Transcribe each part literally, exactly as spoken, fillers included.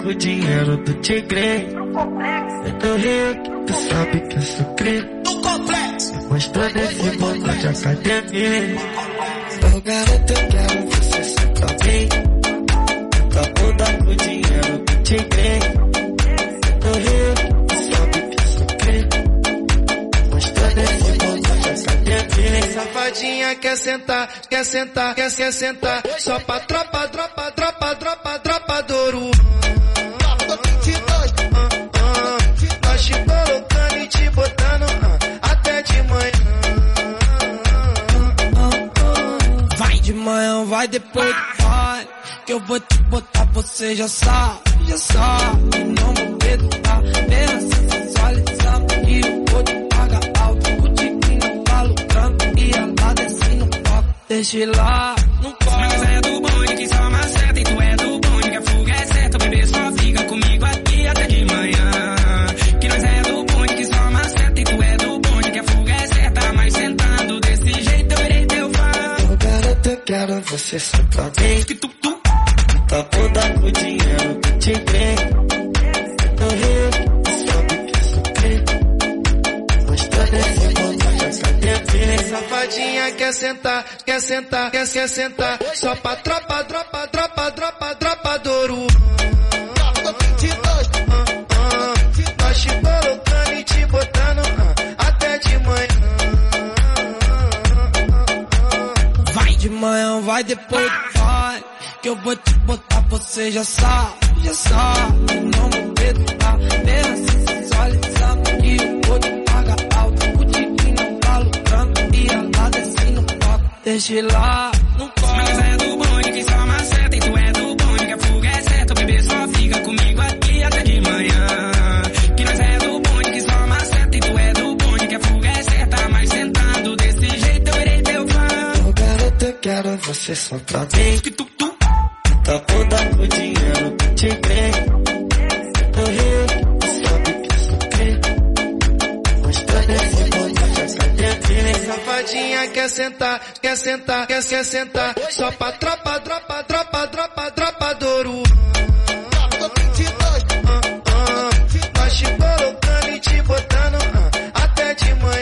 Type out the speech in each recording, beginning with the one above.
com o dinheiro do tigre. Eu tô rico, tu sabe que eu sou crime. Mostrando esse bolo de academia. Ô garoto, eu quero você só pra mim. Tua bunda com o dinheiro do tigre. Eu tô rico, tu sabe que eu sou crime. Mostrando esse bolo de academia. Safadinha quer sentar, quer sentar, quer, quer sentar. Só pra tropa, tropa, tropa, tropa, tropa do ouro. Nós te colocando e te botando até de manhã. Vai de manhã, vai depois do pai, que eu vou te botar, você já sabe, já sabe. Não vou perdoar, mesmo assim sensualizando. E eu vou te pagar alto, o tiquinho falo tanto. E ela desce no palco, deixa lá, não corre. Mas é do bonde que só maceta, e tu é do bonde que a fuga é certa. O bebê só fica comigo aqui até de manhã. Que nós é do bonde que só maceta, e tu é do bonde que a fuga é certa. Mas sentando desse jeito eu irei teu fã. Ô garoto, eu quero você só pra mim. Tua bunda com o dinheiro do tigre. Eu tô rico, tu sabe que eu sou crime. Mostrando esse bolo de academia. Safadinha quer sentar, quer sentar, quer, quer sentar. Só pra tropa, tropa, tropa, tropa, tropa do ouro. Nós te colocando e te botando até de manhã. Vai de manhã, vai depois do pai, que eu vou te botar, você já sabe, já sabe. Não vou perdoar, mesmo assim sensualizando. E eu vou te pagar alto, o tiquinho falo tanto. E ela desce no palco, deixa lá, não corre. Mas é do bonde que só maceta, e tu é do bonde que a fuga é certa. O bebê só fica comigo aqui até de manhã. Que nós é do bonde que só maceta, e tu é do bonde que a fuga é certa. Mas sentando desse jeito eu irei teu fã. Ô garoto, eu quero você só pra mim. Tua bunda com o dinheiro do tigre. Eu tô rico, tu sabe que eu sou crime. Mostrando esse bolo de academia. Safadinha quer sentar, quer sentar, quer, quer sentar. Só pra tropa, tropa, tropa, tropa, tropa do ouro. Nós te colocando e te botando até de manhã.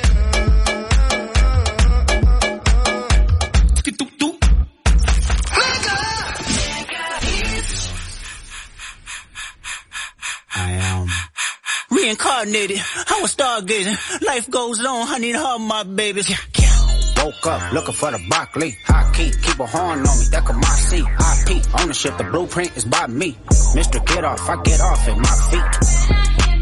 I am reincarnated. I was stargazing. Life goes on. I need her, my babies. Yeah, yeah. Woke up looking for the broccoli. High key, keep a horn on me. That could my seat. I P ownership. The blueprint is by me. Mister Get Off, I get off at my feet.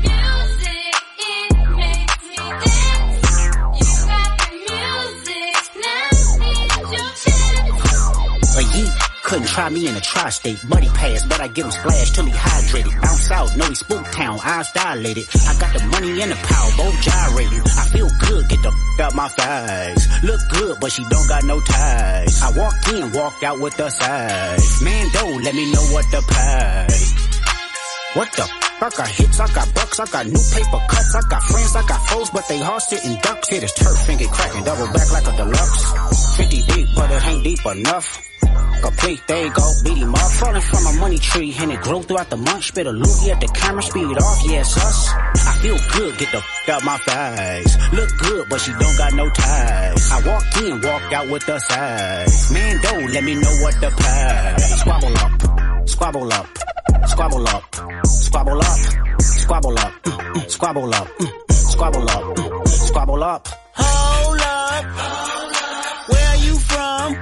A yeet. Couldn't try me in a tri-state. Buddy pass, but I get him splashed till he hydrated. Bounce out, know he spook town, eyes dilated. I got the money and the power, both gyrating. I feel good, get the f*** out my thighs. Look good, but she don't got no ties. I walked in, walked out with the size. Man, don't let me know what the pie. What the f***? I got hits, I got bucks, I got new paper cuts. I got friends, I got foes, but they all sitting ducks. Hit his turf and get cracking, double back like a deluxe. fifty deep, but it ain't deep enough. Complete, there you go, beat him up. Falling from a money tree, and it grew throughout the month. Spit a loogie at the camera, speed it off, yeah, it's us. I feel good, get the f*** out my thighs. Look good, but she don't got no ties. I walked in, walked out with the size. Man, don't let me know what the pie. Squabble up, squabble up, squabble up, squabble up, squabble up, mm-mm, squabble up, mm-mm, squabble up, mm-mm, squabble up. Hold up, where are you from?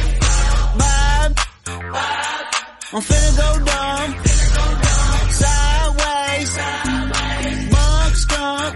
I'm finna go dumb, sideways, bug skunk,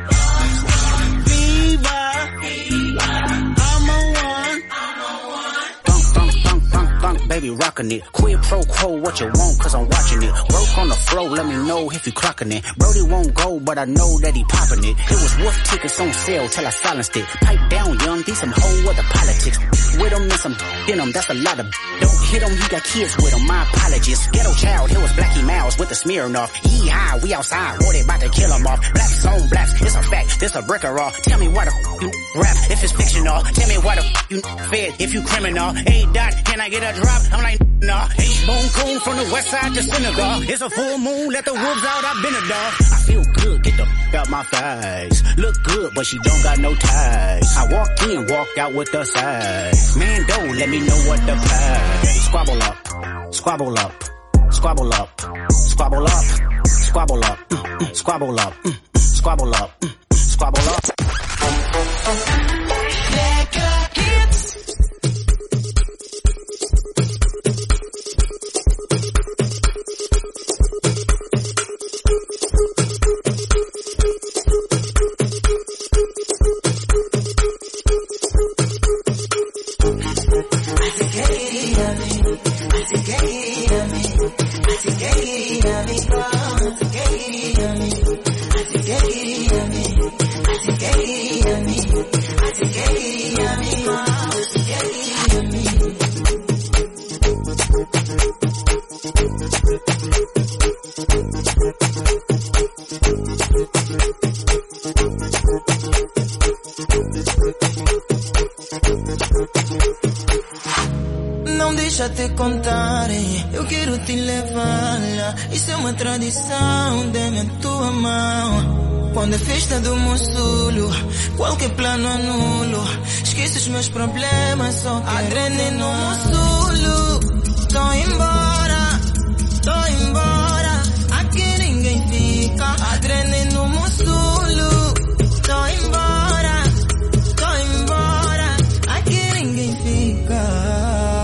fever, I'm on one. Thunk, thunk, thunk, thunk, thunk, baby rockin' it. Quid pro quo, what you want, cause I'm watching it. Broke on the floor, let me know if you clocking it. Brody won't go, but I know that he popping it. It was wolf tickets on sale till I silenced it. Pipe down, young, these some whole other politics. With him and some in him, that's a lot of. Don't hit him, he got kids with him, my apologies. Ghetto child, here was Blackie Mouse with the Smirnoff. Yee-haw, we outside, what they about to kill him off. Blacks on blacks, it's a fact. this a brick or raw. Tell me why the f you rap if it's fictional. Tell me why the f you fed if you criminal. A dot, can I get a drop? I'm like, nah. H-Bone coon from the west side to Senegal. It's a full moon, let the wolves out, I've been a dog. I feel good, get the f out my thighs. Look good, but she don't got no ties. I walked in, walked out with the size. Man, don't let me know what the prize. Squabble up, squabble up, squabble up, squabble up, squabble up, mm, mm, squabble up, mm, mm, squabble up, mm, mm, squabble up. Não deixa te contar, eu quero te levar lá. Isso é uma tradição, dê-me a tua mão. Quando é festa do Moçulo, qualquer plano anulo. Esqueço os meus problemas, só adrenalina no Moçulo. Tô embora, tô embora. Aqui ninguém fica, adrenalina no Moçulo. Tô embora, tô embora. Aqui ninguém fica.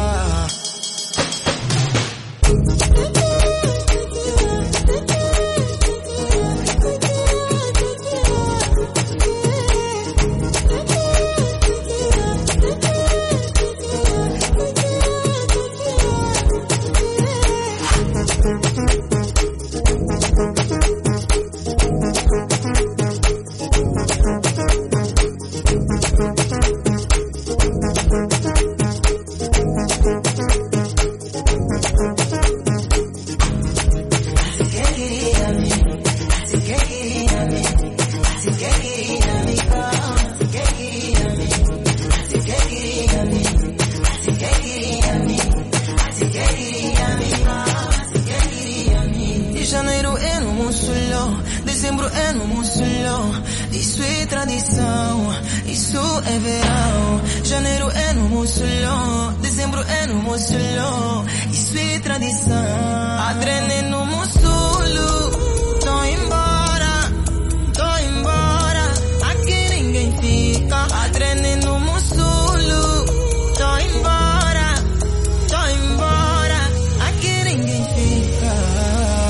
Janeiro é no Moçulo, dezembro é no Moçulo. Isso é tradição, isso é verão. Janeiro é no Moçulo, dezembro é no Moçulo. Isso é tradição, adrenalina no Moçulo. Tô embora, tô embora. Aqui ninguém fica, adrenalina no Moçulo. Tô embora, tô embora. Aqui ninguém fica.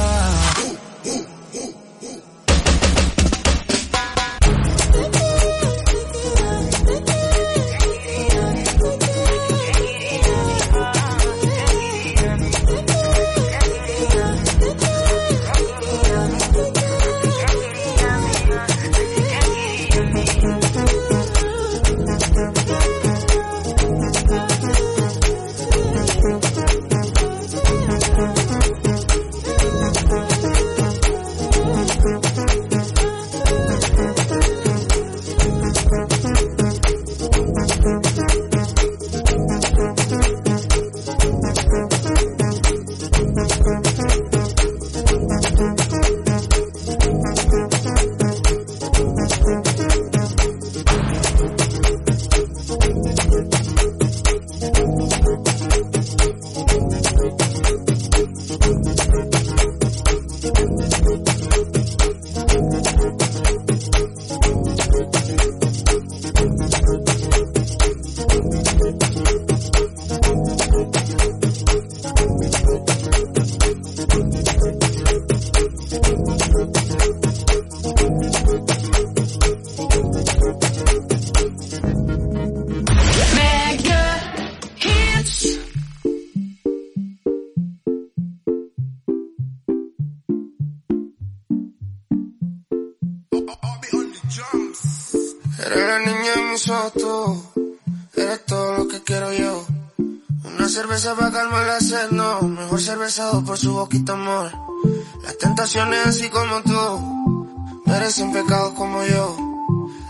Eres la niña en mis ojos, eres todo lo que quiero yo. Una cerveza para calmar la sed, no, mejor cervezado por su boquita amor. Las tentaciones así como tú, merecen pecados como yo.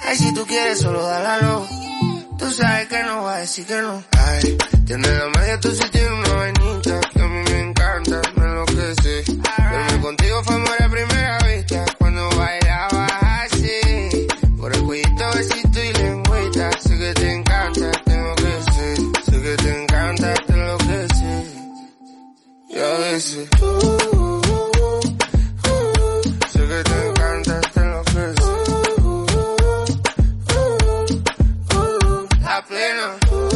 Ay, si tú quieres solo dálalo. Tú sabes que no va a decir que no. Ay, tienes la magia, tú sí tienes una vainita que a mí me encanta, me enloquece. Verme contigo fue amor a primera vista, cuando bailabas así. Por el cuellito, besito y lengüita. Sé que te encanta, tengo que ser. Sé que te encanta, te enloquece. Y a veces uh, uh, uh, uh, sé que te encanta, te enloquece. La plena.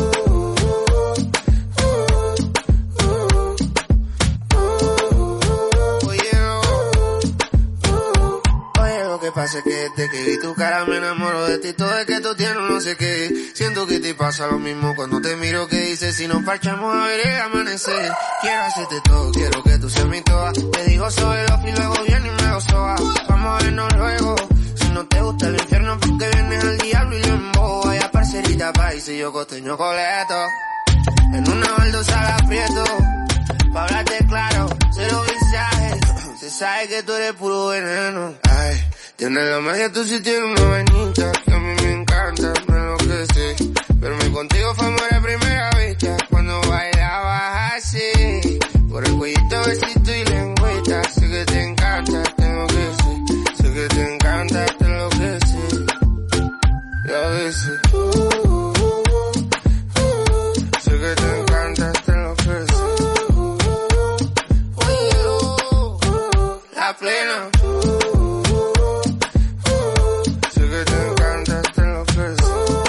Lo que pasa es que desde que vi tu cara me enamoro de ti. Todo es que tú tienes no sé qué. Siento que te pasa lo mismo cuando te miro. Que dices si nos parchamos a ver el amanecer. Quiero hacerte todo, quiero que tú seas mi toda. Te digo sobre los y luego viene y me lo soba. Vamos a vernos luego. Si no te gusta el infierno porque vienes al diablo y le embobo. Vaya parcerita país y yo costeño coleto. En una baldosa la aprieto. Pa' hablarte claro, cero visajes. Se sabe que tú eres puro veneno. Ay, tienes la magia, tú sí tienes una vainita que a mí me encanta, me enloquece. Verme contigo fue amor a primera vista, cuando bailabas así. Por el cuellito, besito y lengüita. Sé que te encanta, tengo que ser. Sé que te encanta, te enloquece. Y a veces uh, uh, uh, uh, sé que te encanta, te enloquece. La plena. Sé que te encanta, te enloquece.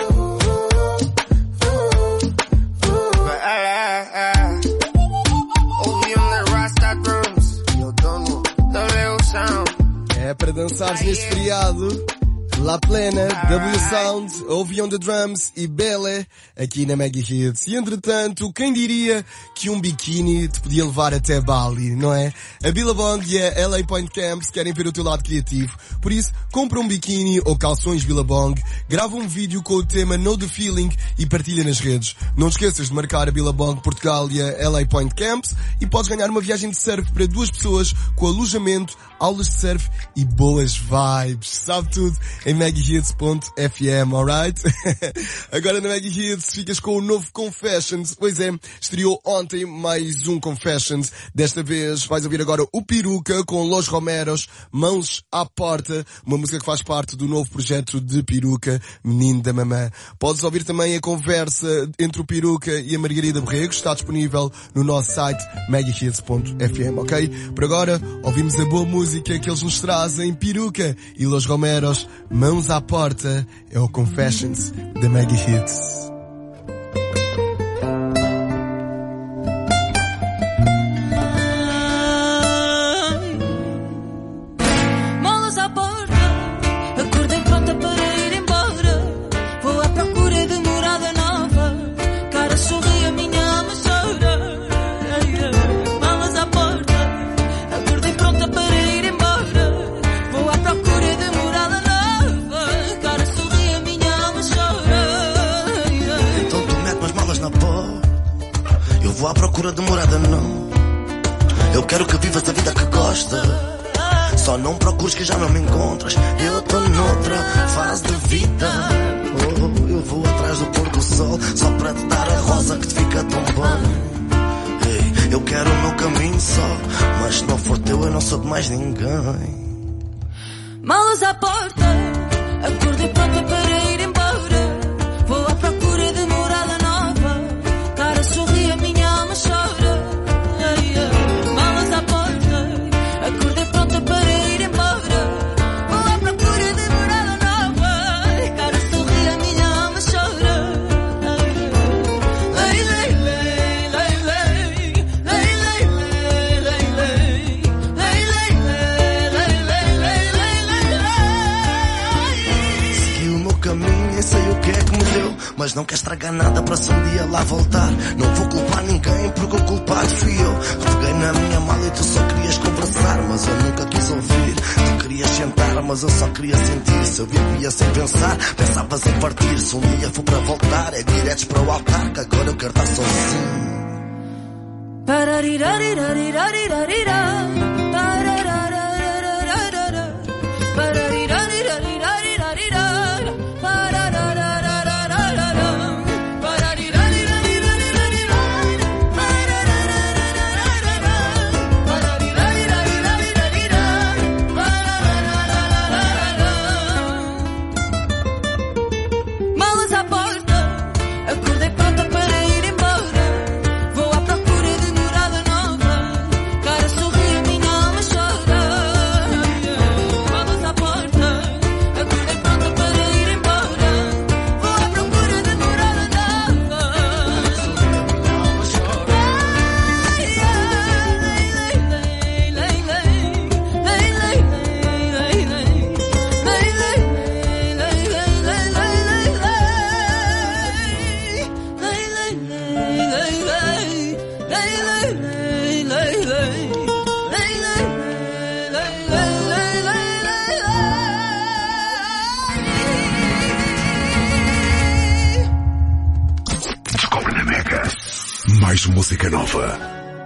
Obi on the Rasta drums. Yo dono, W Sound. É para dançares neste feriado. La Plena, W Sound, Obi on the Drums e Bele aqui na Mega Hits. E entretanto, quem diria que um biquíni te podia levar até Bali, não é? A Billabong e a L A Point Camps querem ver o teu lado criativo. Por isso, compra um biquíni ou calções Billabong, grava um vídeo com o tema Know the Feeling e partilha nas redes. Não te esqueças de marcar a Billabong Portugal e a L A Point Camps e podes ganhar uma viagem de surf para duas pessoas com alojamento, aulas de surf e boas vibes. Sabe tudo em mega hits ponto f m, alright? Agora na Mega Hits ficas com o novo Confessions. Pois é, estreou ontem mais um Confessions. Desta vez vais ouvir agora o Peruca com Los Romeros, Mãos à Porta, uma música que faz parte do novo projeto de Peruca, Menino da Mamã. Podes ouvir também a conversa entre o Peruca e a Margarida Borrego, está disponível no nosso site mega hits ponto f m, ok? Por agora, ouvimos a boa música que eles nos trazem, Peruca e Los Romeros, Mãos à Porta, é o Confessions da Mega Hits. Malas à porta, acordei pronta para ir embora. Vou à procura de morada nova. Cara sorri, a minha alma chora. Malas à porta, acordei pronta para ir embora. Vou à procura de morada nova. Cara sorri, a minha alma chora. Então tu mete umas malas na porta. Eu vou à procura de morada não. Eu quero que vivas a vida que gosta. Só não procures que já não me encontras. Eu tô noutra fase de vida. Oh, eu vou atrás do pôr do sol só para te dar a rosa que te fica tão bem. Ei, eu quero o meu caminho só, mas se não for teu eu não sou de mais ninguém. Malas à porta, acordei pronta para ir embora. Vou à procura de morada nova. Cara sorri, a minha alma chora. Malas à porta, acordei pronta para ir embora. Vou à procura de morada nova. Cara sorri, a minha alma chora. Lei, lei, lei, lei, lei, lei, lei, lei, lei, lei, lei, lei, lei, lei. Segui o meu caminho e sei o que é que me deu, mas não quer estragar nada para se um dia lá voltar. Não vou culpar ninguém porque o culpado fui eu. Peguei na minha mala e tu só querias conversar, mas eu nunca quis ouvir. Tu querias sentar, mas eu só queria sentir. Se eu vivia sem pensar, pensavas em partir. Se um dia for para voltar, é diretos para o altar, que agora eu quero estar sozinho. Pararirarirarirarirarira. Parararararararara. Pararirarirarirarirarira. mais música nova.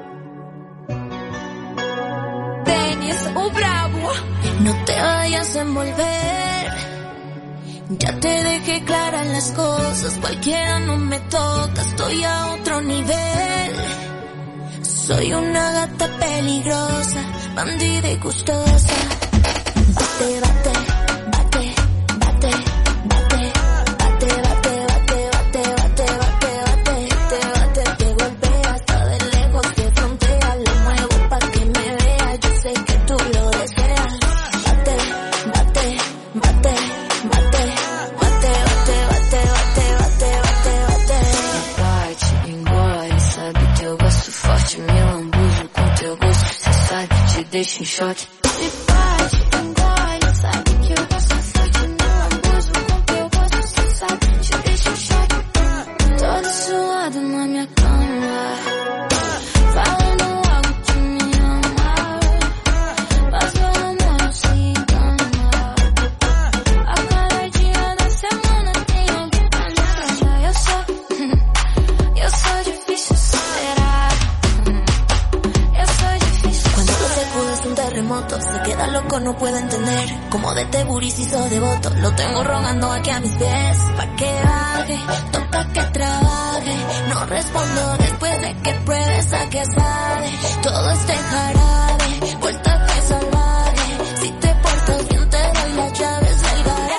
Dennis, o bravo. No te vayas a envolver. Ya te dejé claras las cosas. Cualquiera no me toca. Estoy a otro nivel. Soy una gata peligrosa, bandida y gustosa. Bate, bate, bate, bate, bate, bate, bate, bate, bate, bate, bate, bate, bate, te golpea hasta de lejos, te frontea, lo muevo pa' que me vea, yo sé que tú lo deseas. Bate, bate, bate, bate, bate, bate, bate, bate, bate, bate, bate. Bate, engole, sabe que eu gosto forte, meu lambuzo com teu gosto, cê sabe, te deixa em choque. Me bate, engole, sabe que eu gosto forte, meu lambuzo com teu gosto, cê sabe, te deixa em choque. Todo suado na minha cama, falando algo que me ama, mas meu amor não se engana. A cada dia da semana tem alguém pra me enganar. Eu sou, eu sou difícil superar. Eu sou difícil. Cuando lo seguro es un terremoto, se queda loco, no puedo entender cómo de este booty se hizo devoto. Lo tengo rogando aquí a mis pies, pa' que baje, toca que trabaje. No respondo después de que pruebes a que sabe. Todo este jarabe, vuelta que salvaje. Si te portas bien te doy las llaves del garaje.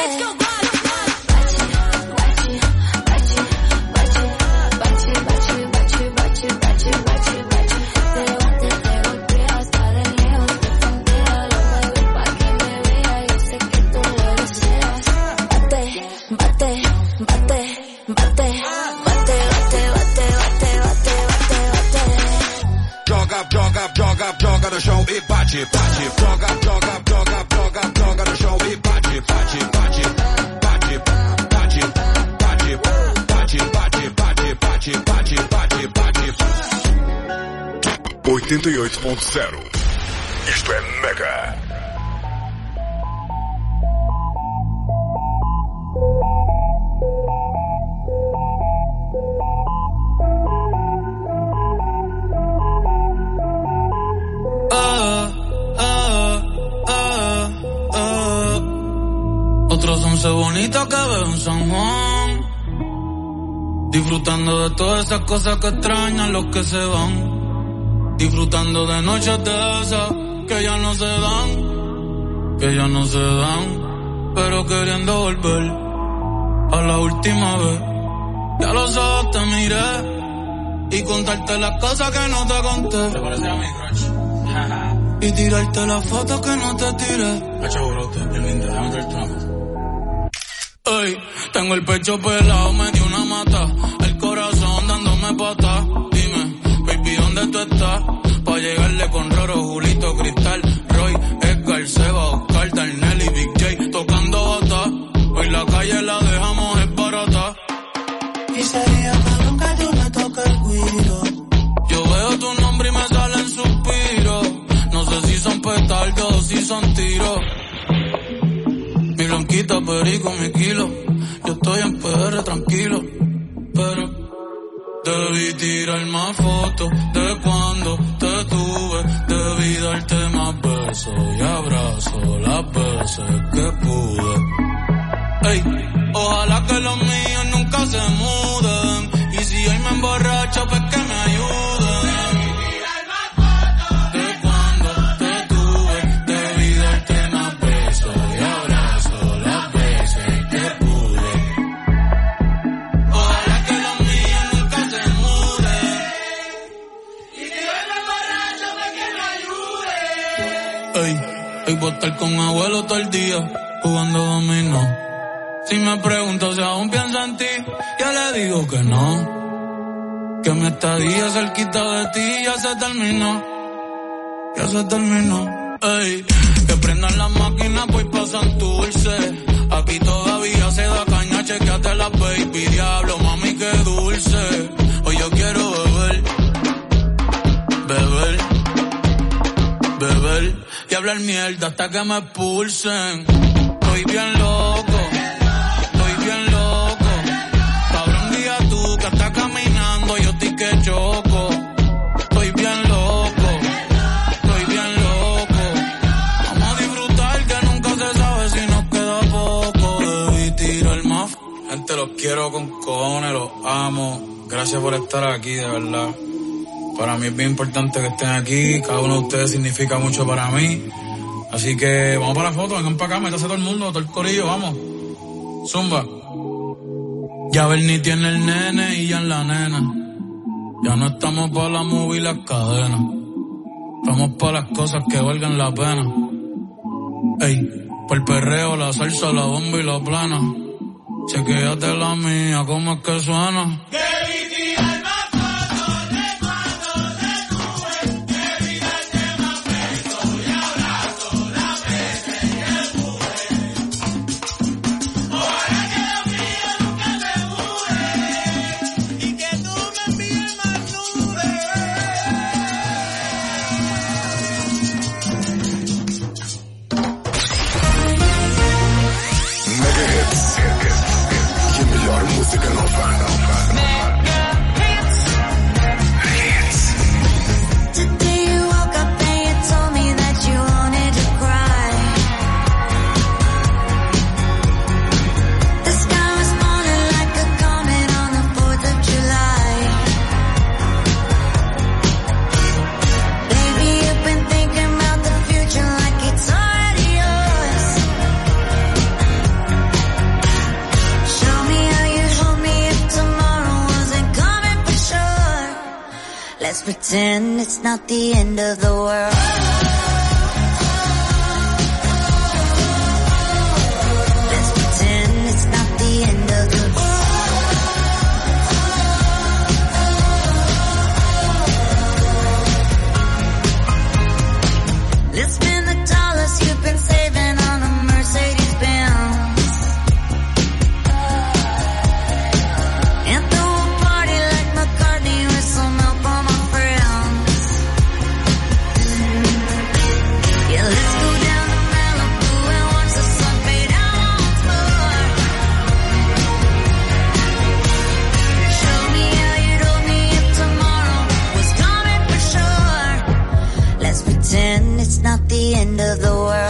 Joga no chão e bate, bate, joga, joga, joga, joga, joga no chão e bate, bate, bate, bate, bate, bate, bate, bate, bate, bate, bate, bate, bate. oitenta e oito ponto zero. Isto é Mega. Otros once bonitos que veo en San Juan, disfrutando de todas esas cosas que extrañan los que se van, disfrutando de noches de esas que ya no se dan, que ya no se dan, pero queriendo volver a la última vez. Ya los ojos te miré y contarte las cosas que no te conté. ¿Te parece a mi crush? Y tirarte las fotos que no te tiré. Hacho brote, el lindo, déjame traerte una foto. Ey, tengo el pecho pelado, me dio una mata, el corazón dándome patas. Dime, baby, ¿dónde tú estás? Pa' llegarle con Roro, Julito, Cristal, Roy, Edgar, Seba, Oscar, Darnell y Big J tocando bata. Hoy la calle la dejamos esbarata. Y sería que nunca yo me toque el guiro. Yo veo tu nombre y me salen suspiros. No sé si son petardos o si son tiros. Mi blanquita, perico, mi kilo. Yo estoy en P R tranquilo, pero debí tirar más fotos de cuando te tuve. Debí darte más besos y abrazos las veces que pude. Ey, ojalá que los míos nunca se muden. Y si hoy me emborracho, pues que me ayuden. Ey, voy a estar con abuelo todo el día, jugando dominó. Si me pregunto si aún pienso en ti, ya le digo que no. Que mi estadía cerquita de ti ya se terminó. Ya se terminó. Ey, que prendan las máquinas, pues pasan dulce. Aquí todavía se da caña, chequeate la baby. Diablo, mami, qué dulce. Hoy yo quiero beber, beber, beber y hablar mierda hasta que me expulsen. Estoy bien loco, estoy bien loco. Cabrón, día tú que estás caminando, yo estoy que choco. Gente, los quiero con cojones, los amo. Gracias por estar aquí, de verdad. Para mí es bien importante que estén aquí. Cada uno de ustedes significa mucho para mí. Así que vamos para la foto, vengan para acá, métase todo el mundo, todo el corillo, vamos. Zumba. Ya Bernie tiene el nene y ya en la nena. Ya no estamos para la movie y las cadenas. Estamos para las cosas que valgan la pena. Ey, por el perreo, la salsa, la bomba y la plana. Chequéate la mía, ¿cómo es que suena? Pretend it's not the end of the world. Let's pretend it's not the end of the world. Let's spend the dollars you've been saving on a Mercedes Benz. And throw a party like McCartney with some help on my pretend it's not the end of the world.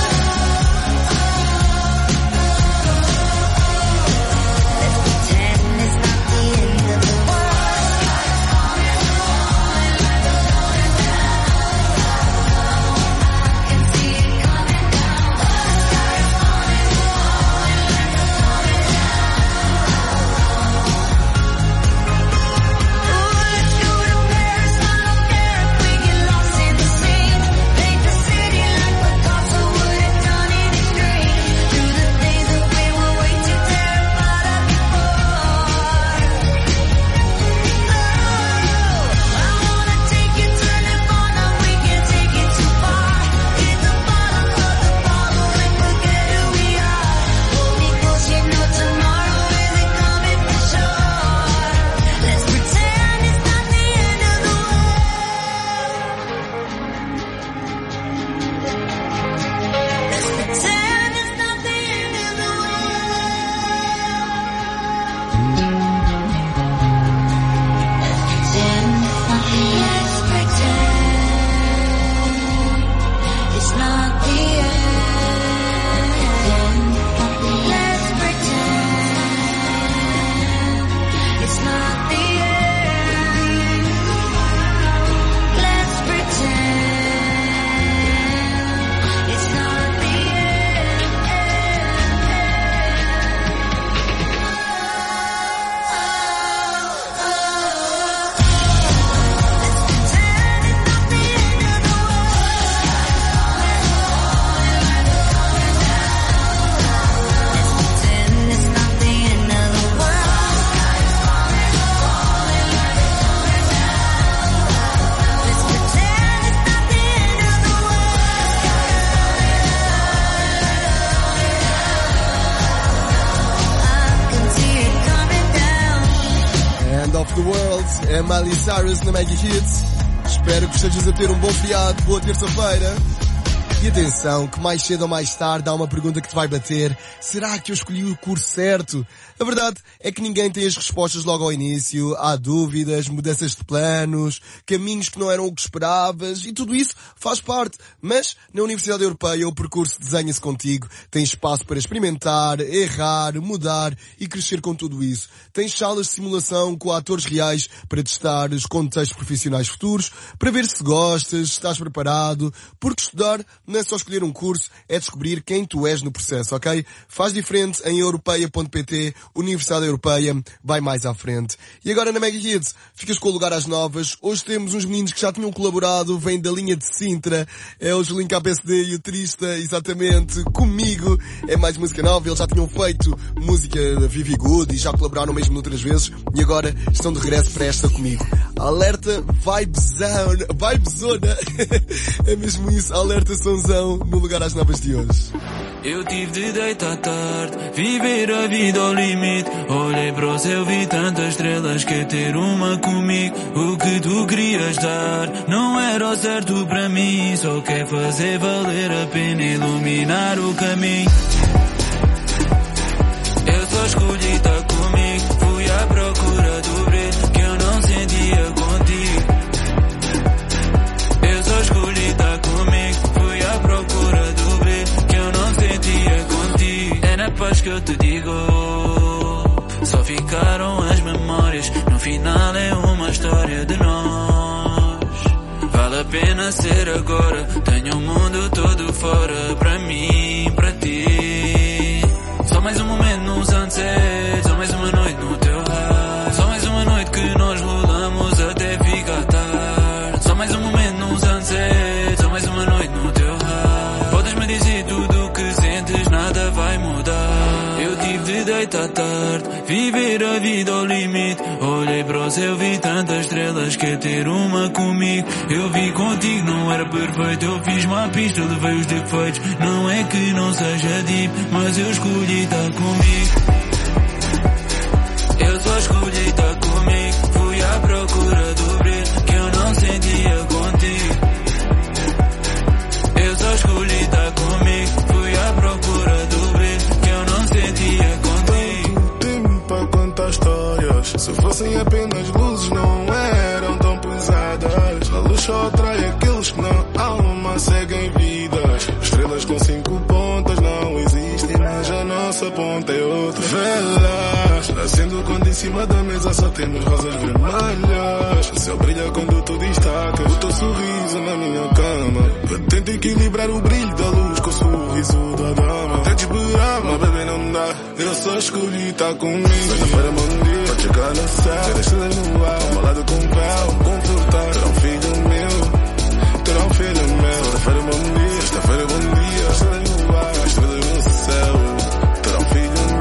É Miley Cyrus na Mega Hits. Espero que estejas a ter um bom feriado, boa terça-feira. E atenção, que mais cedo ou mais tarde há uma pergunta que te vai bater. Será que eu escolhi o curso certo? A verdade é que ninguém tem as respostas logo ao início. Há dúvidas, mudanças de planos, caminhos que não eram o que esperavas e tudo isso faz parte. Mas na Universidade Europeia o percurso desenha-se contigo. Tens espaço para experimentar, errar, mudar e crescer com tudo isso. Tens salas de simulação com atores reais para testar os contextos profissionais futuros, para ver se gostas, se estás preparado, porque estudar não é só escolher um curso, é descobrir quem tu és no processo, ok? Faz diferente em europeia ponto pt, Universidade Europeia, vai mais à frente. E agora na Mega Hits, ficas com o lugar às novas. Hoje temos uns meninos que já tinham colaborado, vêm da linha de Sintra, é o Julinho K P S D e o Trista, exatamente, comigo. É mais música nova, eles já tinham feito música da Vivi Good e já colaboraram mesmo noutras vezes e agora estão de regresso para esta comigo. Alerta Vibezone, Vibezona, é mesmo isso, alerta Sonzão no lugar às novas de hoje. Eu tive de deitar tarde, viver a vida ao limite. Olhei para o céu, vi tantas estrelas, quer ter uma comigo. O que tu querias dar não era o certo para mim, só quer fazer valer a pena, iluminar o caminho. Eu só escolhi estar comigo, fui à procura do brilho que eu não sentia contigo. Eu só escolhi estar comigo, fui à procura do brilho que eu não sentia contigo. É na paz que eu te digo, só ficaram as memórias, no final é uma história de nós. Vale a pena ser agora, tenho o mundo todo fora, para mim, para ti. Só mais um momento num sunset, só mais uma noite no teu ar. Só mais uma noite que nós rolamos até ficar tarde. Só mais um momento num sunset, só mais uma noite no teu ar. Podes-me dizer tudo o que sentes, nada vai mudar. Eu tive de deitar tarde, viver a vida ao limite. Olhei para o céu, vi tantas estrelas, quer ter uma comigo. Eu vi contigo, não era perfeito, eu fiz uma pista, levei os defeitos. Não é que não seja deep, mas eu escolhi estar comigo. Eu só escolhi estar comigo, fui à procura do brilho que eu não sentia contigo. Eu só escolhi estar comigo, fui à procura do brilho que eu não sentia contigo. Tanto tempo para contar histórias, se fossem apenas luzes não eram tão pesadas. A luz só atrai aqueles que na alma seguem vidas. Estrelas com cinco pontas não existem, mas a nossa ponta é outra. Velas, acendo quando em cima da mesa só temos rosas vermelhas. O céu brilha quando tu destacas o teu sorriso na minha cama. Eu tento equilibrar o brilho da luz com o sorriso da dama. Tento esperar, mas bebê não dá. Eu só escolhi estar comigo. Sexta-feira bom dia, pode chegar no céu. Ter estrelas no ar, ao lado com véu. Confortar, terá um filho meu, terá um filho meu. Sexta-feira bom dia, sexta-feira bom dia. Estrelas no ar, estrelas no céu. Terá um filho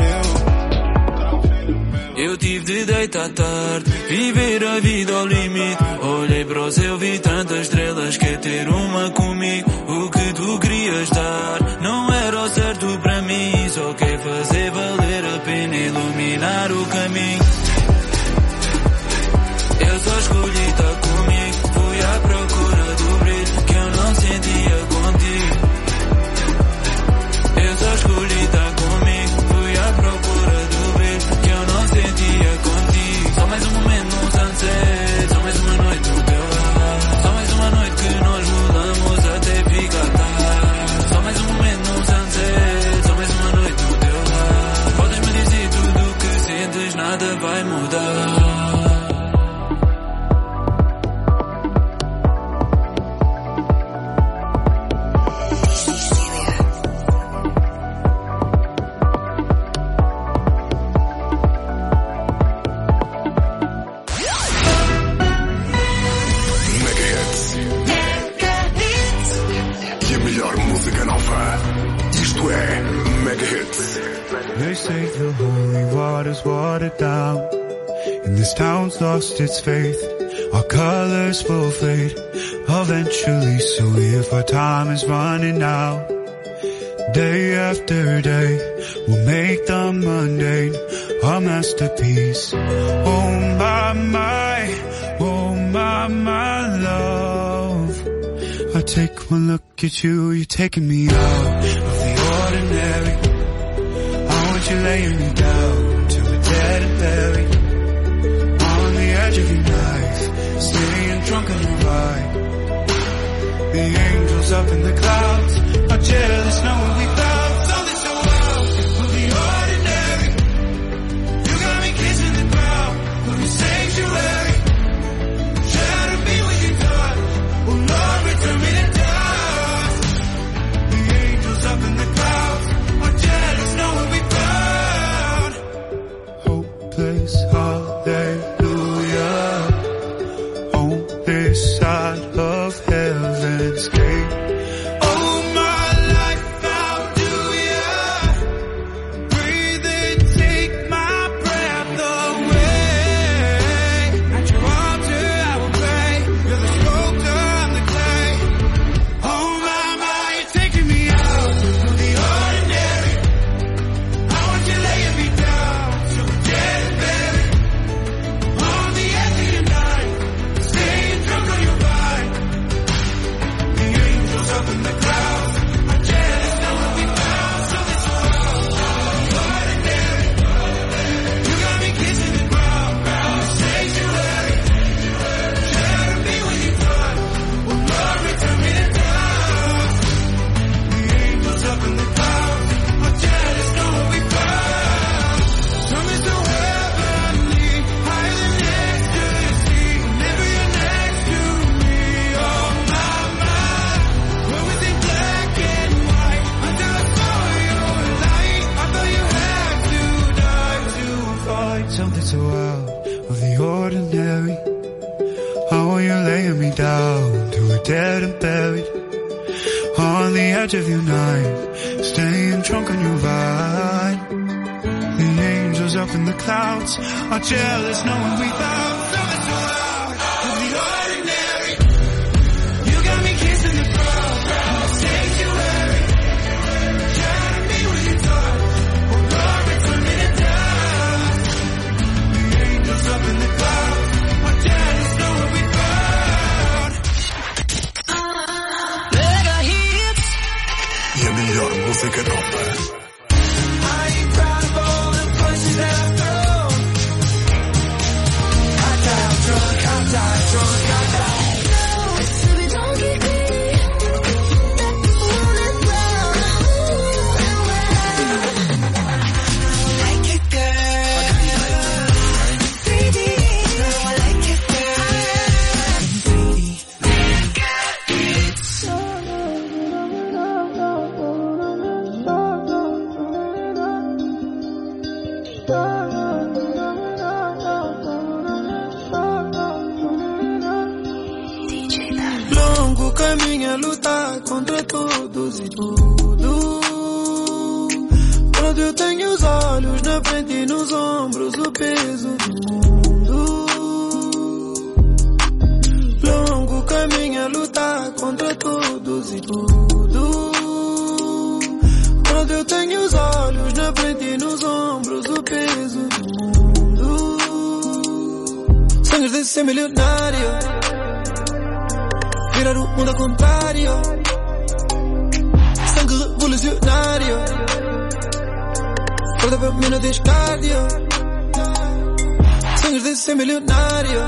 meu. Eu tive de deitar tarde, viver a vida ao limite. Olhei para o céu, vi tantas estrelas, quer ter uma comigo. O que tu querias dar não era o certo para mim, só quer fazer valer a pena, iluminar o caminho. Eu só escolhi estar comigo, fui à procura do brilho que eu não sentia contigo. Eu só escolhi estar comigo, fui à procura do brilho que eu não sentia contigo. Só mais um momento num sunset, só mais uma noite no teu ar. Só mais uma noite que nós rolamos até ficar tarde. Só mais um momento num sunset, só mais uma noite no teu ar. Podes-me dizer tudo o que sentes, nada vai mudar. They say the holy water's watered down, and this town's lost its faith. Our colors will fade eventually, so if our time is running out, day after day, we'll make the mundane a masterpiece. Oh my, my, oh my, my love, I take one look look at you, you're taking me out of the ordinary. I want you laying me down till we're dead and buried. On the edge of your knife, staying drunk on your ride. The angels up in the clouds are jealous knowing we found something so wild of the ordinary. You got me kissing the ground of your sanctuary. Try to be with you, God. Oh Lord, return me to dust. The angels up in the clouds are jealous knowing we found hopeless hallelujah on this side of heaven's gate. Oh, my life, how do ya breathe and take my breath away? At your altar I will pray. You're the sculptor, I'm the clay. Oh my, my, you're taking me out of the ordinary. I want you laying me down till we're dead and buried. On the edge of your night, staying drunk on your vine. The angels up in the clouds are jealous knowing we found something so wild, ordinary. You got me kissing the ground, your sanctuary. Try to be with you, God. Oh Lord, return me to dust. The angels up in the clouds are jealous knowing we found something so heavenly, higher than ecstasy. Whenever you're next to me, oh my, my. We're within black and white until I saw your light. I thought you had to die to find something so out of the ordinary. How are you laying me down till we're dead and buried? On the edge of your knife, staying drunk on your vine. The angels up in the clouds are jealous knowing we found something so out of the ordinary. You got me kissing the ground, your sanctuary. Trying to be with you, God. Oh Lord, return me to dust. The angels up in the clouds are jealous knowing we found Mega hits. E a melhor música nova. I ain't proud of all the places that I've gone. I die drunk, I die drunk, I die. Baby, don't get greedy. Let the moon and ground. Like it, girl. three D. I like it, girl. Mega hits. Longo caminho a lutar contra todos e tudo. Quando eu tenho os olhos na frente e nos ombros, o peso do mundo. Longo caminho a lutar contra todos e tudo. Quando eu tenho os olhos na frente e nos ombros, o peso do mundo. Sonhos de ser milionário, virar o mundo ao contrário. Sangue revolucionário, corda para mim no descardio. Sonhos de ser milionário,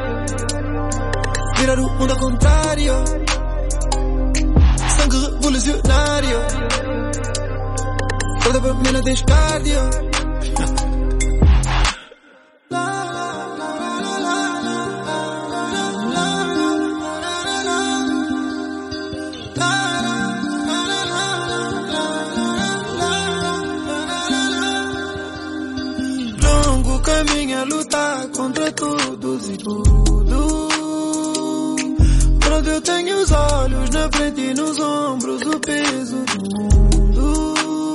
virar o mundo ao contrário. Sangue revolucionário, corda para mim no descardio. Longo caminho a lutar contra todos e tudo. Quando eu tenho os olhos na frente e nos ombros, o peso do mundo.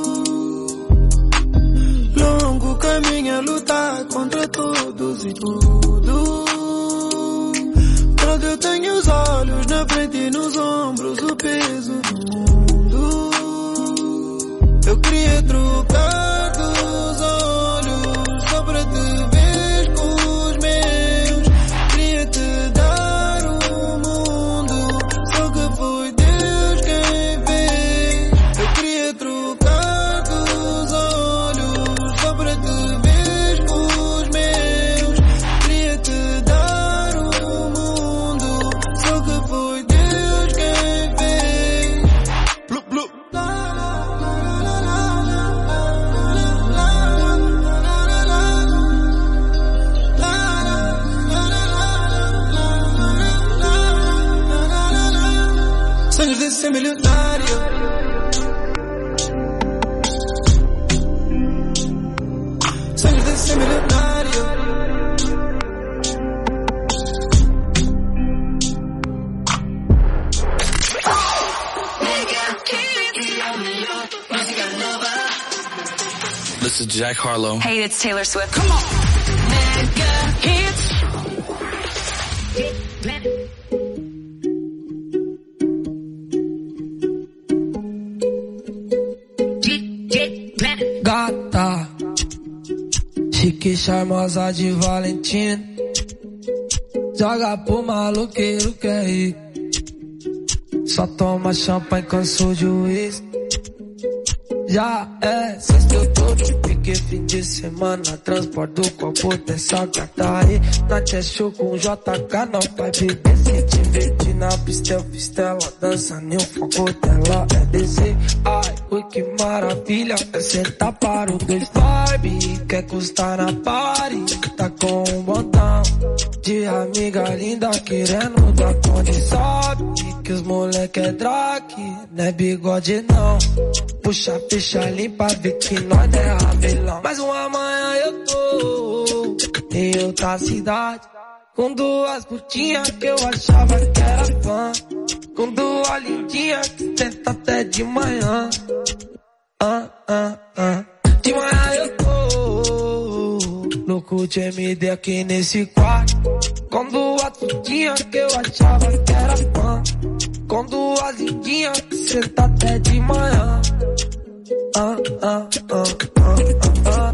Longo caminho a lutar contra todos e tudo. Quando eu tenho os olhos na frente e nos ombros, o peso do mundo. Eu queria trocar dos olhos só para te ver com os meus. Queria te dar o mundo, só que foi Deus quem ser milionário. Sonho de ser milionário. This is Jack Harlow. Hey, it's Taylor Swift. Come on. Mega hits. Gata, chique, charmosa de Valentina, joga pro maloqueiro que é rico, só toma champanhe com sujo de uísque. Já é sexta, eu tô de pique, fim de semana, transporte do copo dessa gata aí. Na show com J K, não vai beber, se divertir na pista, eu fiz ela dança, nem o foco dela é descer. Ai, ui, que maravilha, é sentar para o dois Barbie, quer custar na party, tá com um botão de amiga linda, querendo dar conta, sobe, que os moleque é drag, não é bigode não. Puxa, fecha, limpa, vê que nós não é rabelão. Mas uma manhã eu tô em outra cidade, com duas putinhas que eu achava que era fã, com duas lindinhas que tenta até de manhã. Ah, ah, ah. De manhã eu tô louco de M D aqui nesse quarto, com duas putinhas que eu achava que era fã, com duas lindinhas que senta até de manhã. Ah, ah, ah, ah, ah, ah.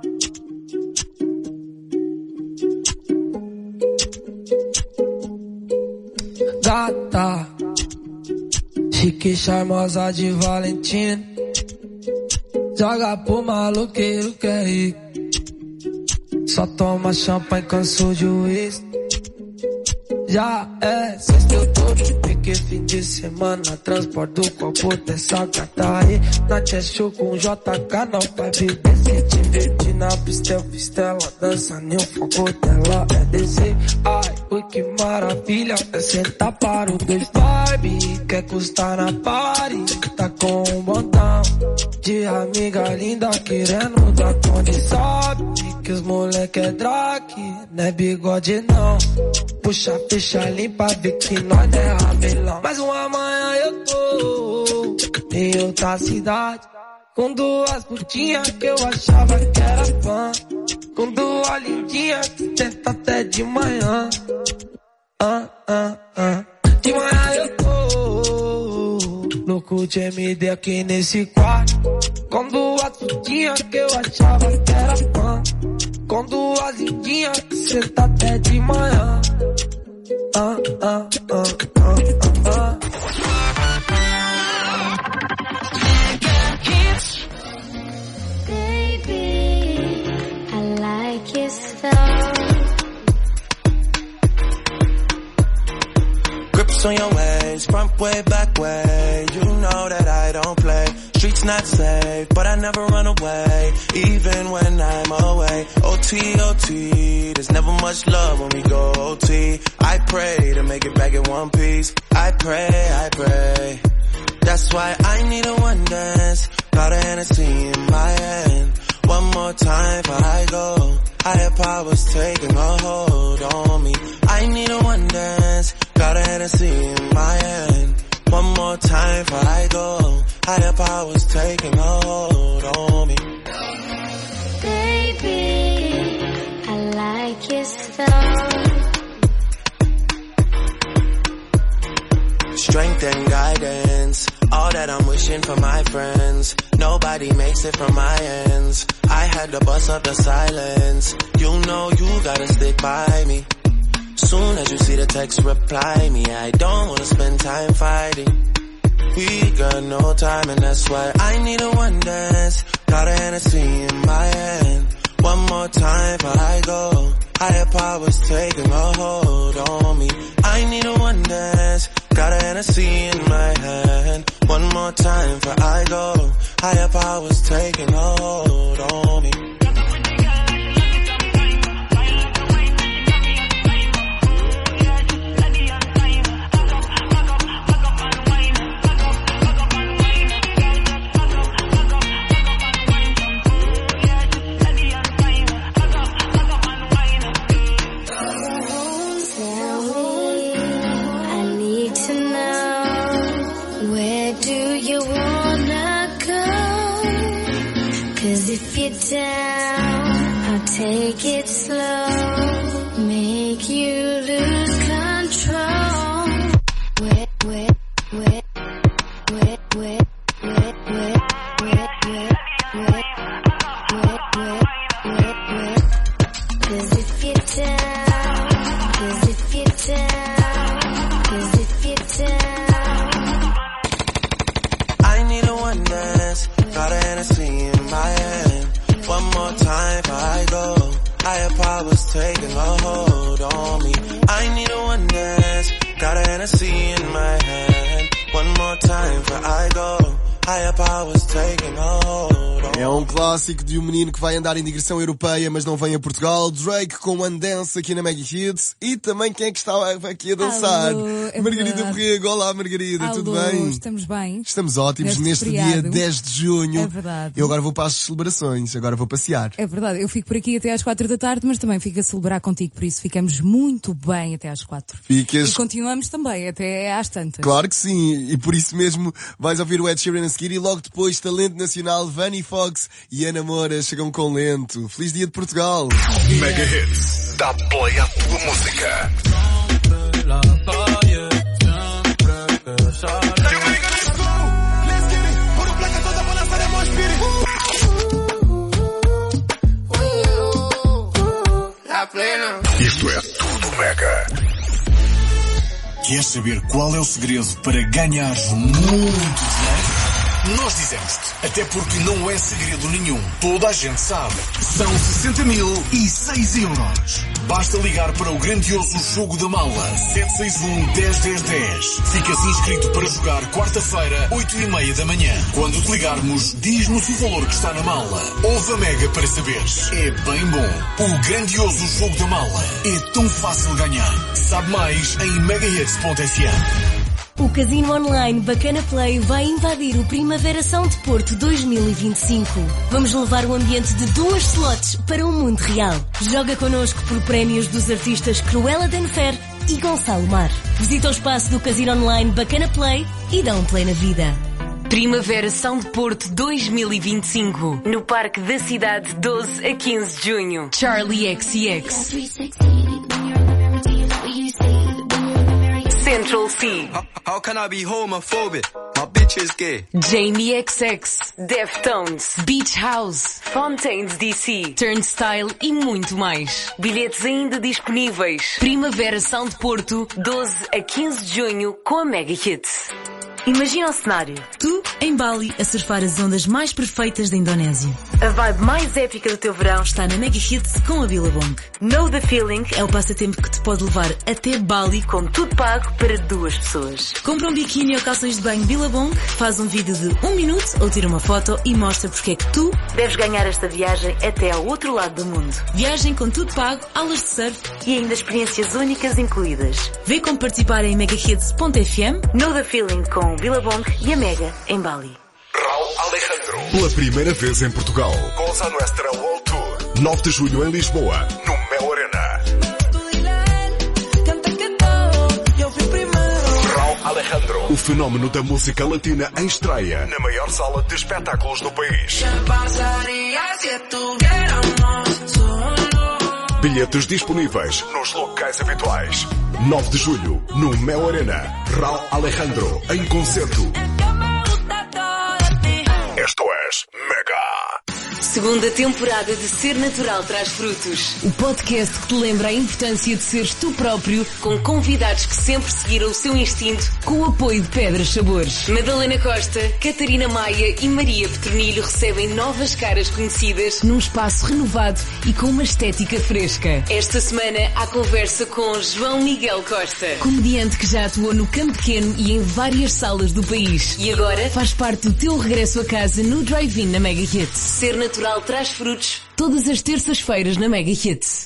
Gata, chique, charmosa de Valentina, joga pro maloqueiro que é rico, só toma champanhe com sujo de uísque. Já é sexta, eu tô de pique, fim de semana, transporte do copo dessa gata aí. Na show com J K, não vai beber, se divertir na pista, eu fiz ela dança, nem o foco dela é descer. Ai, ui, que maravilha, é sentar para o dois Barbie, quer custar na party, tá com um botão de amiga linda, querendo dar conta, sobe, que os moleque é drag, não é bigode não. Puxa, fecha, limpa, vê que nós não é rabelão. Mas uma manhã eu tô em outra cidade, com duas putinhas que eu achava que era fã, com duas lindinhas que tenta até de manhã. Ah, ah, ah. De manhã eu tô louco de M D aqui nesse quarto, com duas putinhas que eu achava que era fã, com duas lindinhas que senta até de manhã. Ah, ah, ah, ah, ah, ah. Baby, I like your stuff. Grips on your ways, front way, back way. You know that I don't play. Streets not safe, but I never run away, even when I'm away. O T, O T, there's never much love when we go O T. I pray to make it back in one piece. I pray, I pray. That's why I need a one dance. Got a Hennessy in my hand. One more time before I go. Higher powers taking a hold on me. I need a one dance. Got a Hennessy in my hand. One more time before I go. Higher powers taking a hold on me. Baby, I like your stuff. Strength and guidance, all that I'm wishing for my friends. Nobody makes it from my ends. I had to bust up the silence. You know you gotta stick by me. Soon as you see the text, reply me. I don't wanna spend time fighting. We got no time and that's why I need a one dance. Got a Hennessy in my hand. One more time before I go. Higher powers taking a hold on me. I need a one dance. Got a Hennessy in my hand. One more time before I go. Higher powers taking a hold on me. Take it slow, make you lose control. Wet, wet, wet, wet, wet, wet, wet, wet, wet, wet, wet, wet, wet, wet. 'Cause if you're down, 'cause if you're down, 'cause if you're down. I need a one dance, got a Hennessy in my hand. One more time before I go. Higher powers taking a hold on me. I need a one dance, got a Hennessy in my hand. One more time before I go. Higher powers taking a hold on me. É um clássico de um menino que vai andar em direção europeia, mas não vem a Portugal. Drake com One Dance aqui na Mega Hits. E também quem é que está aqui a dançar? Alô, é Margarida verdade. Borrego. Olá, Margarida, Alô, tudo bem? Estamos bem. Estamos ótimos Neste neste feriado. dia dez de junho. É verdade. Eu agora vou para as celebrações, agora vou passear. É verdade, eu fico por aqui até às quatro da tarde, mas também fico a celebrar contigo, por isso ficamos muito bem até às quatro. Ficas... E continuamos também até às tantas. Claro que sim, e por isso mesmo vais ouvir o Ed Sheeran a seguir e logo depois talento nacional Vanny Fox e Ana Moura chegam com Lento. Feliz dia de Portugal. Mega Hits, dá play à tua música. Isto é tudo Mega. Queres saber qual é o segredo para ganhares muito dinheiro? Nós dizemos-te, até porque não é segredo nenhum, toda a gente sabe. São sessenta mil e seis euros. Basta ligar para o grandioso Jogo da Mala, sete seis um, um zero um zero um zero. Ficas inscrito para jogar quarta-feira, oito e meia da manhã. Quando te ligarmos, diz-nos o valor que está na mala. Ouve a Mega para saberes. É bem bom. O grandioso Jogo da Mala é tão fácil ganhar. Sabe mais em megahits ponto f m. O Casino Online Bacana Play vai invadir o Primavera Sound Porto dois mil e vinte e cinco. Vamos levar o ambiente de duas slots para o mundo real. Joga connosco por prémios dos artistas Cruella Denfer e Gonçalo Mar. Visita o espaço do Casino Online Bacana Play e dá um play na vida. Primavera Sound Porto dois mil e vinte e cinco. No Parque da Cidade, doze a quinze de junho. Charlie X C X. Central C. How, how can I be homophobic? My bitch is gay. Jamie X X, Deftones, Beach House, Fontaines D C, Turnstile e muito mais. Bilhetes ainda disponíveis. Primavera Sound Porto, doze a quinze de junho com a Mega Hits. Imagina o cenário. Tu, em Bali, a surfar as ondas mais perfeitas da Indonésia. A vibe mais épica do teu verão está na Mega Hits com a Billabong. Know the Feeling é o passatempo que te pode levar até Bali com tudo pago para duas pessoas. Compra um biquíni ou calções de banho Billabong, faz um vídeo de um minuto ou tira uma foto e mostra porque é que tu deves ganhar esta viagem até ao outro lado do mundo. Viagem com tudo pago, aulas de surf e ainda experiências únicas incluídas. Vê como participar em megahits ponto f m. Know the Feeling com Billabong e a Mega em Bali. Raul Alejandro. Pela primeira vez em Portugal. Cosa Nuestra World Tour. nove de julho em Lisboa, no Mel Arena. Raul Alejandro. O fenómeno da música latina em estreia na maior sala de espetáculos do país. Bilhetes disponíveis nos locais habituais. nove de julho, no Mel Arena. Raul Alejandro, em concerto. Esto es Mega. Segunda temporada de Ser Natural Traz Frutos. O podcast que te lembra a importância de seres tu próprio, com convidados que sempre seguiram o seu instinto, com o apoio de Pedras Sabores. Madalena Costa, Catarina Maia e Maria Petronilho recebem novas caras conhecidas num espaço renovado e com uma estética fresca. Esta semana há conversa com João Miguel Costa, comediante que já atuou no Campo Pequeno e em várias salas do país. E agora faz parte do teu regresso a casa no Drive-In na Mega Hits. Ser Natural Traz Frutos, todas as terças-feiras na Mega Hits.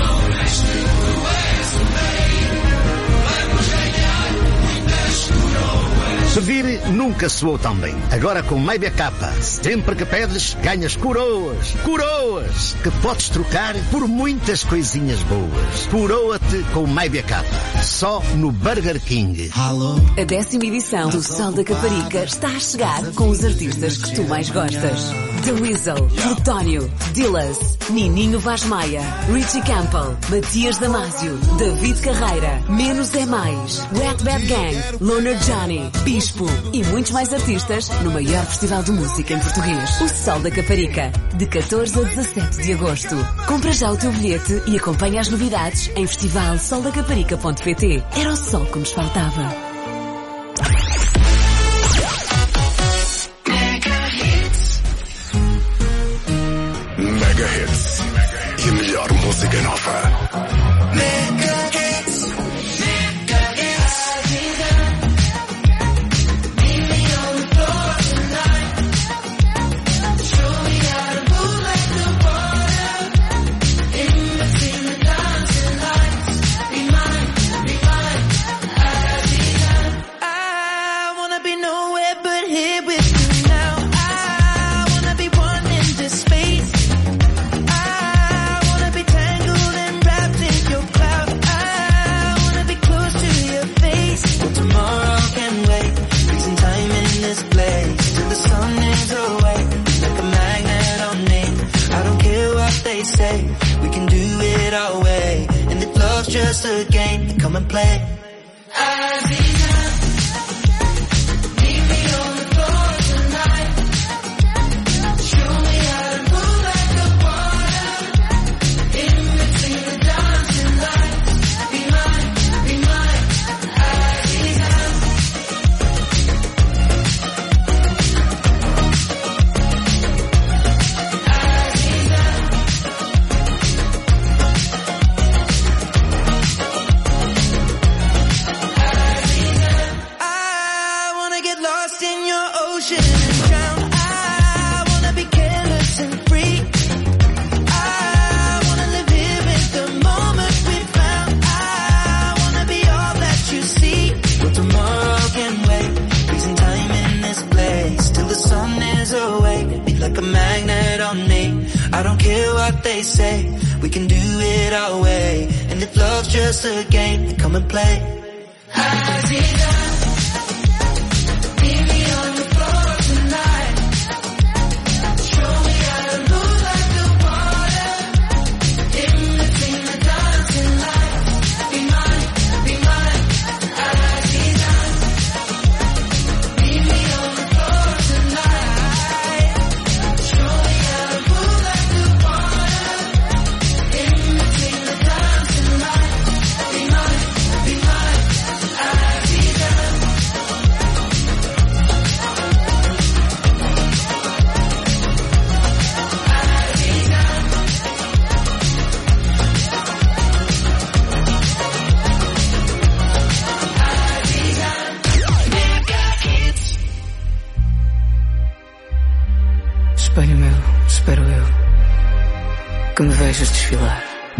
Servir nunca soou tão bem. Agora com Maybe Capa, sempre que pedes, ganhas coroas. Coroas! Que podes trocar por muitas coisinhas boas. Coroa-te com Maybe Capa. Só no Burger King. A décima edição do Sal da Caparica está a chegar com os artistas que tu mais gostas. The Weasel, Plutónio, Dillas, Nininho Vaz Maia, Richie Campbell, Matias Damasio, David Carreira, Menos é Mais, Wet Bad Gang, Loner Johnny, Bispo e muitos mais artistas no maior festival de música em português, o Sol da Caparica, de catorze a dezassete de agosto. Compra já o teu bilhete e acompanha as novidades em festival sol da caparica ponto pt. Era o sol que nos faltava. Mega Hits e a melhor música nova. Mega Hits, Mega Hits. Meet me on the floor tonight. Show me how to move like the water. In between the dancing lights. Be mine, be mine. I wanna be nowhere but here with you now. I wanna be one in this space. Say we can do it our way, and if love's just a game, then come and play. Aziza, meet me on the floor tonight. Show me how to move like the water. In between the dancing lights. Be mine, be mine, Aziza. Like a magnet on me. I don't care what they say. We can do it our way. And if love's just a game, then come and play. Aziza, meet me on the floor tonight. Show me how to move like the water. In between the dancing lights. Be mine, be mine. Aziza, meet me on the floor tonight. Espelho meu, espero eu, que me vejas desfilar.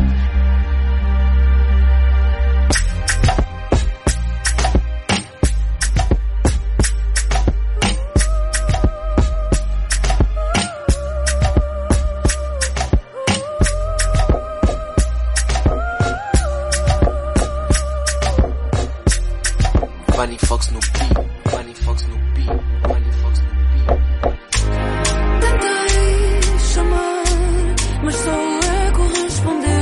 Bunny Fox no beat, Bunny Fox no beat, Bunny Fox no beat. Tentei chamar, mas só é corresponder.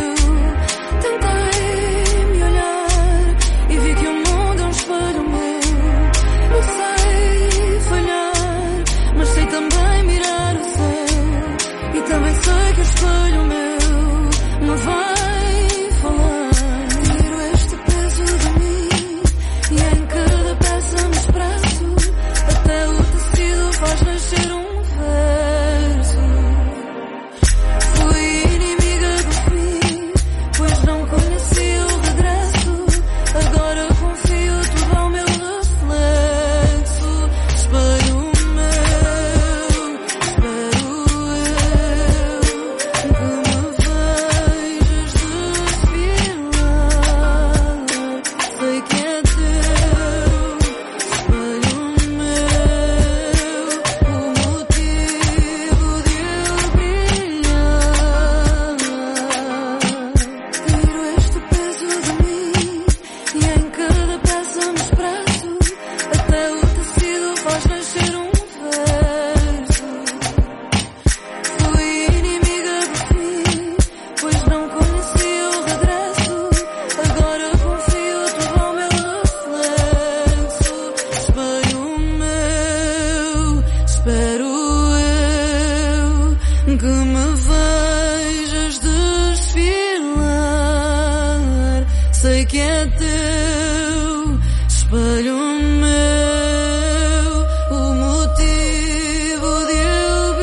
que é teu, espelho meu, o motivo de eu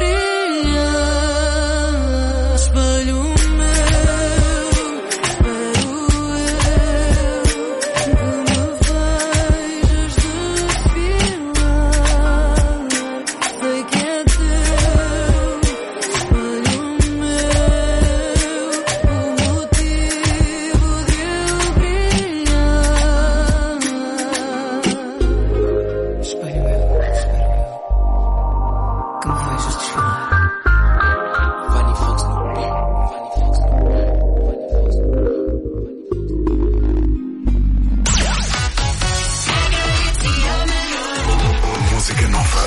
brilhar. Espelho meu, espero eu, que me vejas desfilar. Sei que é teu, espelho meu, o motivo de eu brilhar. Espelho meu, espelho meu, que me vejas desfilar. Vanny Fox no beat, Vanny Fox no beat, Vanny Fox no Música nova.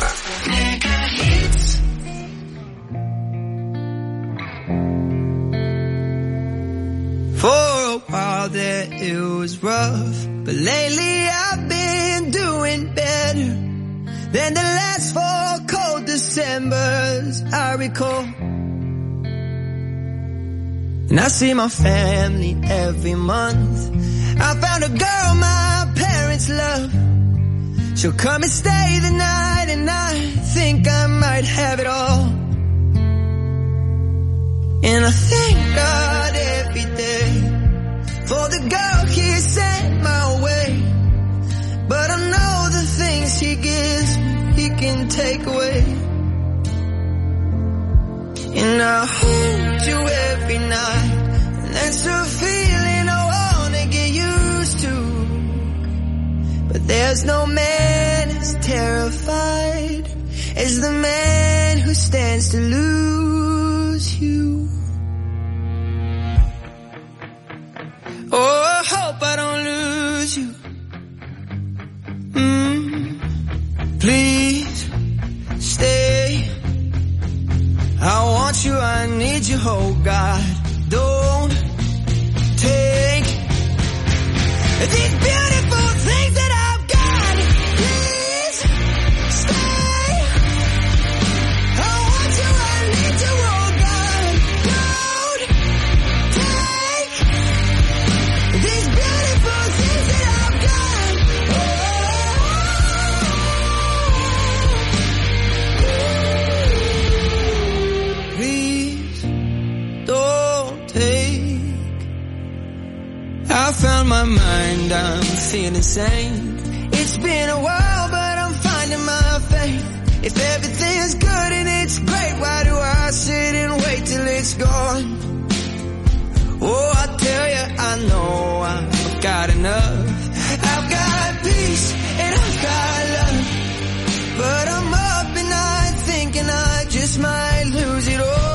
For a while there it was rough, but lately I've been doing better than the last four cold Decembers I recall. And I see my family every month. I found a girl my parents love. She'll come and stay the night, and I think I might have it all. And I thank God every day for the girl he sent my way. But I know the things he gives me, he can take away. And I hold you every night, and that's a feeling I wanna get used to. But there's no man as terrified as the man who stands to lose you. Oh, I hope I don't lose you. Mm, please stay. I want you, I need you, oh God. Don't take these beautiful things that I've got. Please stay. I want you, I need you, oh God. Don't take these beautiful things that I've got. Oh. Please don't take. I found my mind, I'm feeling sane. It's been a while, but I'm finding my faith. If everything's good and it's great, why do I sit and wait till it's gone? Oh, I tell you, I know I've got enough. I've got peace and I've got love. But I'm up at night thinking I just might lose it all.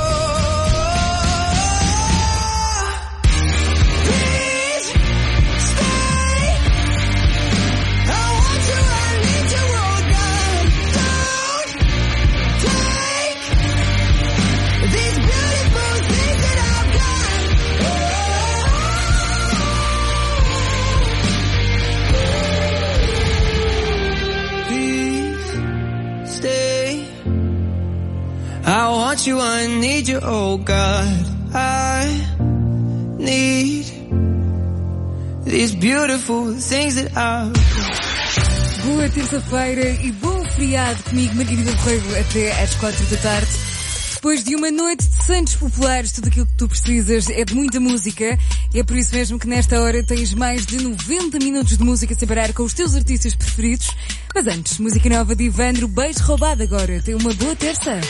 Please stay. I want you, I need you, oh God. Don't take these beautiful things that I've got. Please stay. I want you, I need you, oh God. I need these beautiful things that I've got. Boa terça-feira e bom feriado comigo, Margarida Correio, até às quatro da tarde. Depois de uma noite de santos populares, tudo aquilo que tu precisas é de muita música. E é por isso mesmo que nesta hora tens mais de noventa minutos de música a separar com os teus artistas preferidos. Mas antes, música nova de Ivandro, beijo roubado agora. Tenha uma boa terça.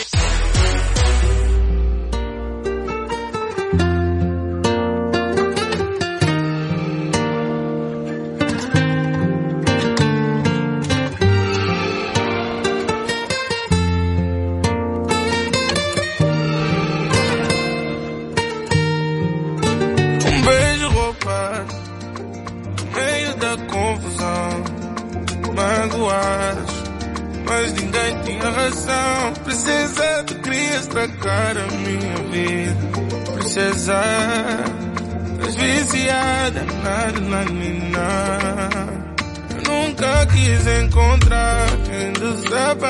Um beijo roubado no meio da confusão, magoadas, mas ninguém tinha razão. Princesa, tu querias estragar a minha vida. Princesa, estás viciada na adrenalina. Eu nunca quis encontrar quem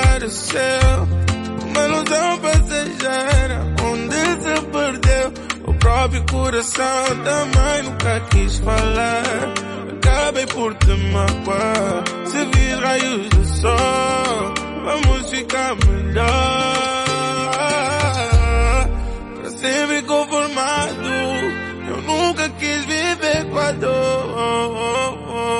desapareceu. Uma ilusão passageira onde se perdeu. O próprio coração também nunca quis falar. Acabei por te magoar. Se vis raios do sol, vamos ficar melhor. Pra sempre conformado, eu nunca quis viver com a dor.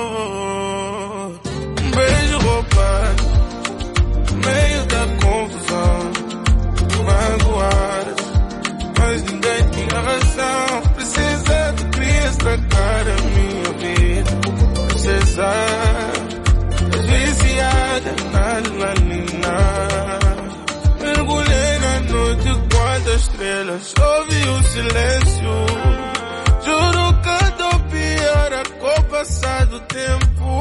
Um beijo roubado, no meio da confusão, magoadas, mas ninguém tinha razão. Precisa de querer estragar a minha vida. Precisa desviciada na adrenalina. Mergulhei na noite quantas estrelas, ouvi o silêncio. Juro que dou pior com o passar do tempo.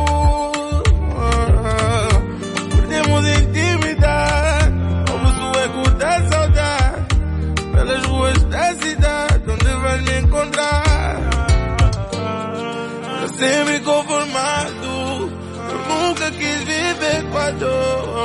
Perdemos intimidade, ouvimos o eco da saudade pelas ruas da cidade, onde vais me encontrar. Pra sempre conformado, eu nunca quis viver com a dor.